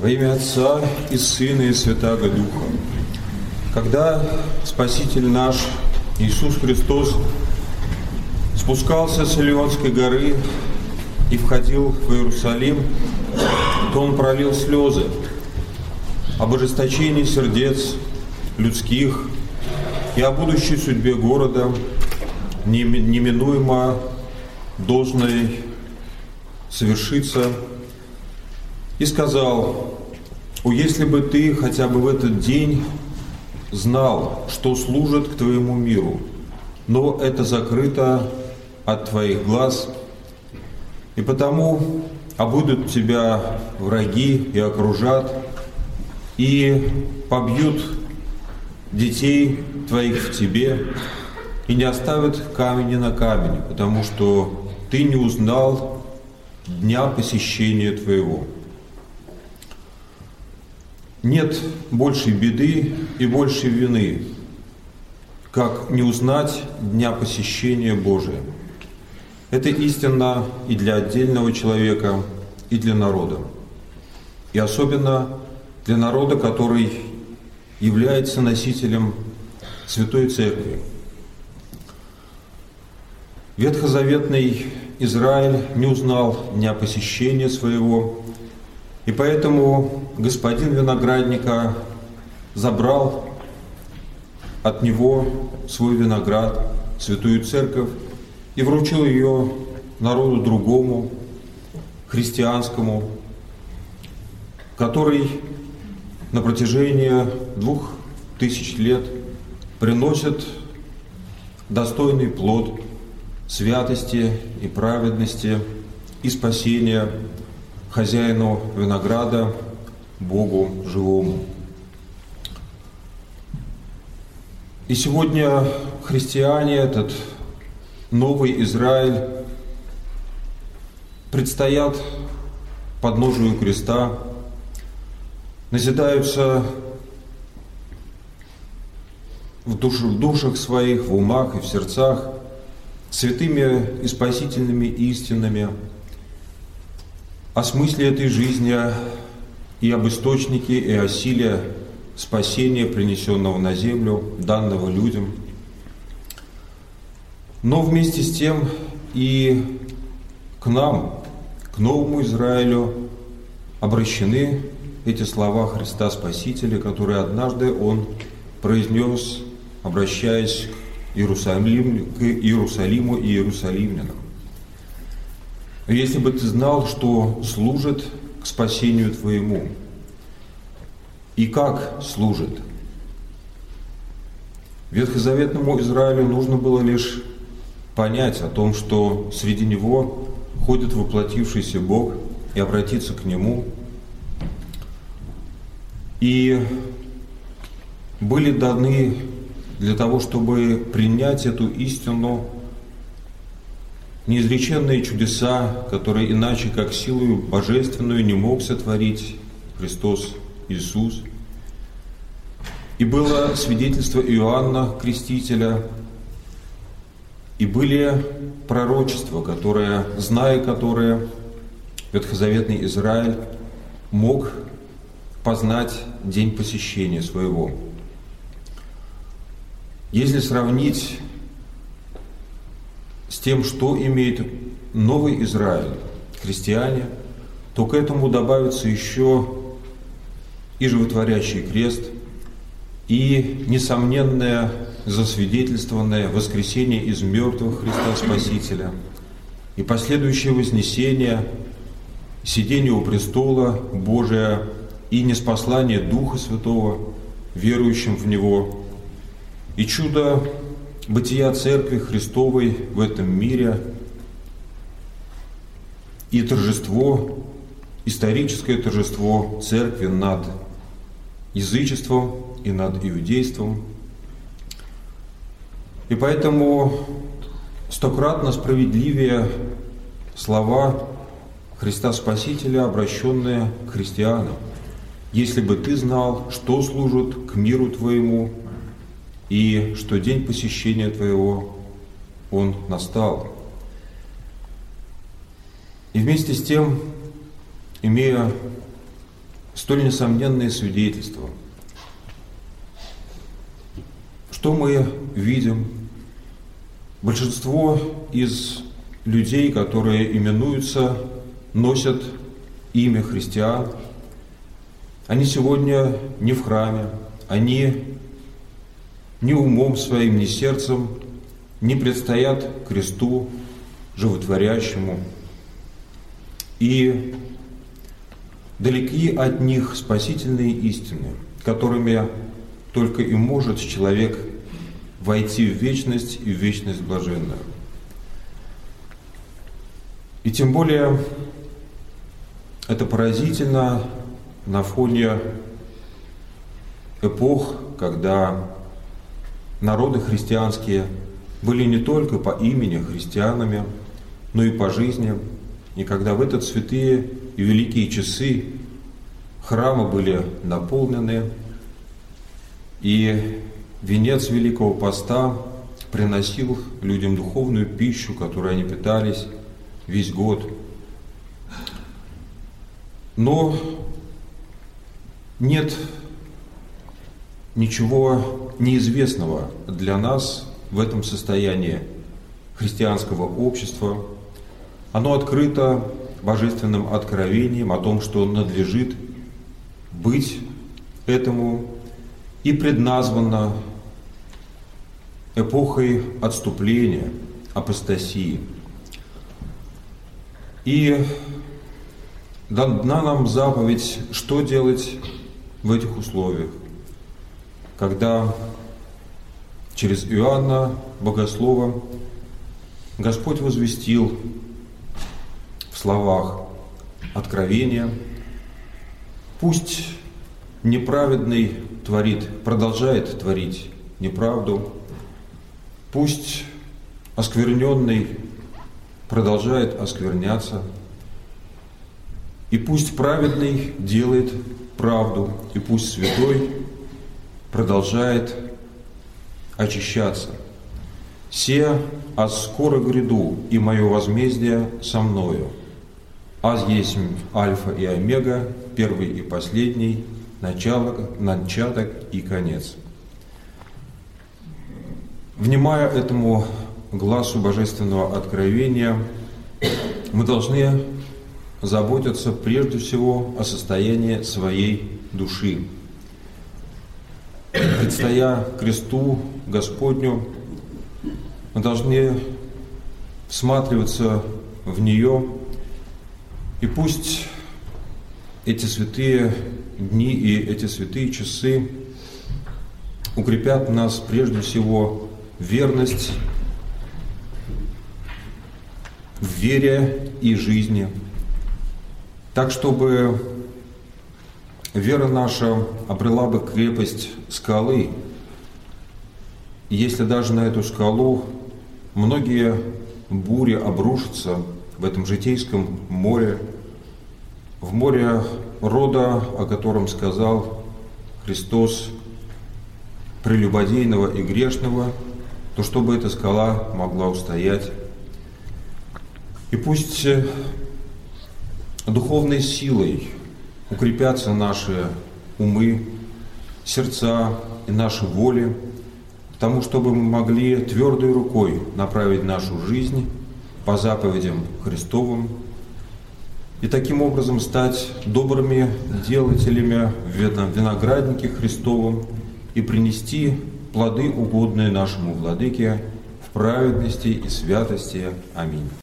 Во имя Отца и Сына и Святаго Духа. Когда Спаситель наш Иисус Христос спускался с Илионской горы и входил в Иерусалим, то Он пролил слезы об ожесточении сердец людских и о будущей судьбе города, неминуемо должной совершиться, и сказал: «О, если бы ты хотя бы в этот день знал, что служит к твоему миру, но это закрыто от твоих глаз, и потому обудут тебя враги и окружат, и побьют детей твоих в тебе, и не оставят камня на камень, потому что ты не узнал дня посещения твоего». Нет большей беды и большей вины, как не узнать дня посещения Божия. Это истина и для отдельного человека, и для народа. И особенно для народа, который является носителем Святой Церкви. Ветхозаветный Израиль не узнал дня посещения своего, и поэтому господин виноградника забрал от него свой виноград, Святую Церковь, и вручил ее народу другому, христианскому, который на протяжении 2000 лет приносит достойный плод святости и праведности и спасения хозяину винограда, Богу живому. И сегодня христиане, этот новый Израиль, предстоят подножию креста, назидаются в душах своих, в умах и в сердцах святыми и спасительными истинами о смысле этой жизни и об источнике и о силе спасения, принесенного на землю, данного людям. Но вместе с тем и к нам, к новому Израилю, обращены эти слова Христа Спасителя, которые однажды Он произнес, обращаясь к Иерусалиму и иерусалимлянам. «Если бы ты знал, что служит к спасению твоему, и как служит». Ветхозаветному Израилю нужно было лишь понять о том, что среди него ходит воплотившийся Бог, и обратиться к Нему. И были даны для того, чтобы принять эту истину, неизреченные чудеса, которые иначе как силою божественную не мог сотворить Христос Иисус. И было свидетельство Иоанна Крестителя, и были пророчества, зная которые ветхозаветный Израиль мог познать день посещения своего. Если сравнить с тем, что имеет новый Израиль, христиане, то к этому добавится еще и животворящий крест, и несомненное засвидетельствованное воскресение из мертвых Христа Спасителя, и последующее вознесение, сидение у престола Божия, и ниспослание Духа Святого верующим в Него, и чудо бытия Церкви Христовой в этом мире, и торжество, историческое торжество Церкви над язычеством и над иудейством. И поэтому стократно справедливее слова Христа Спасителя, обращенные к христианам: «Если бы ты знал, что служит к миру твоему, и что день посещения твоего он настал». И вместе с тем, имея столь несомненные свидетельства. Что мы видим? Большинство из людей, которые именуются, носят имя христиан, они сегодня не в храме, они ни умом своим, ни сердцем не предстоят кресту животворящему. И далеки от них спасительные истины, которыми только и может человек войти в вечность и в вечность блаженную. И тем более это поразительно на фоне эпох, когда народы христианские были не только по имени христианами, но и по жизни, и когда в этот святые и великие часы храмы были наполнены, и венец Великого Поста приносил людям духовную пищу, которой они питались весь год. Но нет ничего неизвестного для нас в этом состоянии христианского общества. Оно открыто божественным откровением о том, что надлежит быть этому, и предназвано эпохой отступления, апостасии. И дана нам заповедь, что делать в этих условиях, когда через Иоанна Богослова Господь возвестил в словах откровения: «Пусть неправедный продолжает творить неправду, пусть оскверненный продолжает оскверняться, и пусть праведный делает правду, и пусть святой продолжает очищаться. Се аз скоро гряду, и мое возмездие со мною. Аз есть Альфа и Омега, первый и последний, начаток и конец». Внимая этому гласу божественного откровения, мы должны заботиться прежде всего о состоянии своей души. Предстоя кресту Господню, мы должны всматриваться в нее, и пусть эти святые дни и эти святые часы укрепят в нас прежде всего верность в вере и жизни, так чтобы вера наша обрела бы крепость скалы. И если даже на эту скалу многие бури обрушатся в этом житейском море, в море рода, о котором сказал Христос, прелюбодейного и грешного, то чтобы эта скала могла устоять. И пусть духовной силой укрепятся наши умы, сердца и наши воли, к тому, чтобы мы могли твердой рукой направить нашу жизнь по заповедям Христовым и таким образом стать добрыми делателями в винограднике Христовом и принести плоды, угодные нашему Владыке, в праведности и святости. Аминь.